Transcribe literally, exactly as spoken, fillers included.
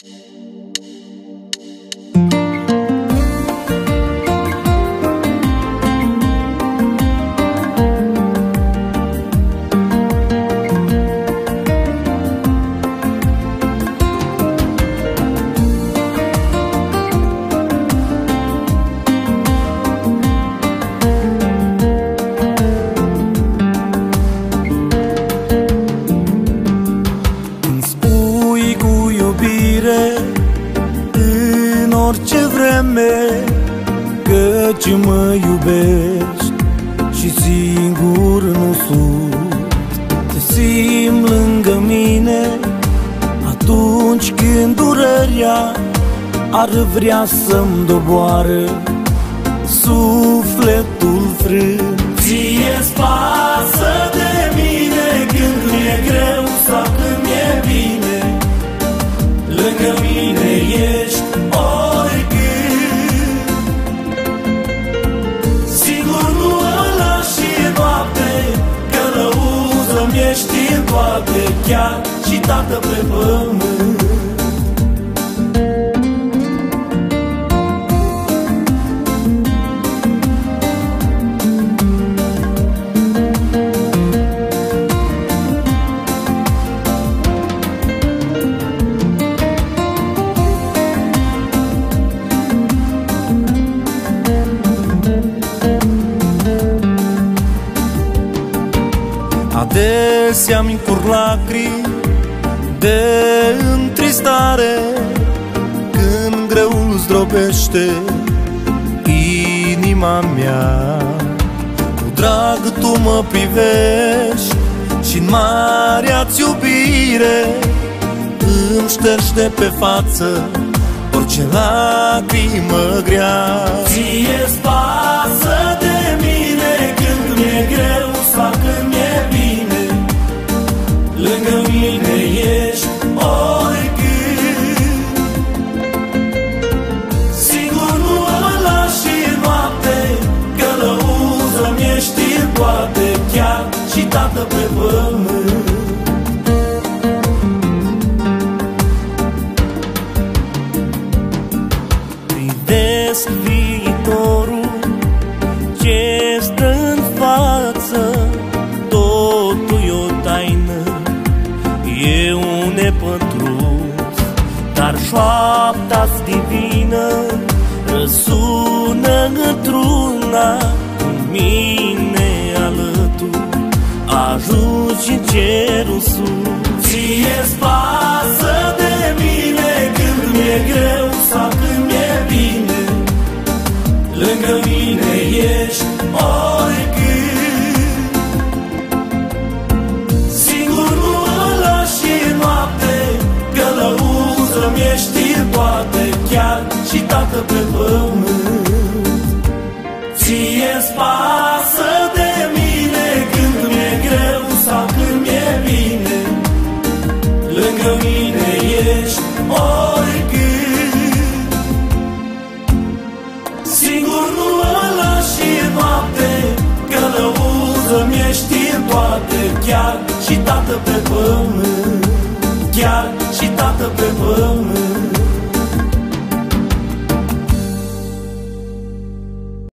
În orice vreme căci mă iubești și singur nu sunt. Te simt lângă mine atunci când durerea ar vrea să-mi doboară sufletul frânt. Ție-ți pasă de mine când mi-e greu sau când mi-e bine. Lângă mine ești oricând. Sigur nu mă lași în noapte, călăuză-mi ești în toate, chiar și tată pe pământ. Adesea mi curg lacrimi de întristare când greul zdrobește inima mea. Cu drag tu mă privești și-n marea-ți iubire îmi ștergi de pe față orice lacrimă grea. Ție-ți pasă de mine când mi-e greu sau când mi-e bine. Lângă mine ești oricând. Sigur nu mă lași în noapte, călăuză-mi ești în toate, chiar și tată pe pământ. Privesc viitorul ce stă în față, totul e o taină, e un nepătruns, dar șoapta-ți divină răsună într-una. Cu mine alături ajungi în cerul sus. Ție-ți pasă de mine când mi-e greu sau când mi-e bine. Lângă mine ești oricând. Singur nu mă lași în noapte, călăuză-mi ești în toate, chiar și tată pe pământ. Ție-ți pasă de mine când mi-e greu sau când mi-e bine. Lângă mine ești oricând. Singur nu mă lași în noapte, călăuză-mi ești în toate, chiar și tată pe pământ. Chiar și tată pe pământ.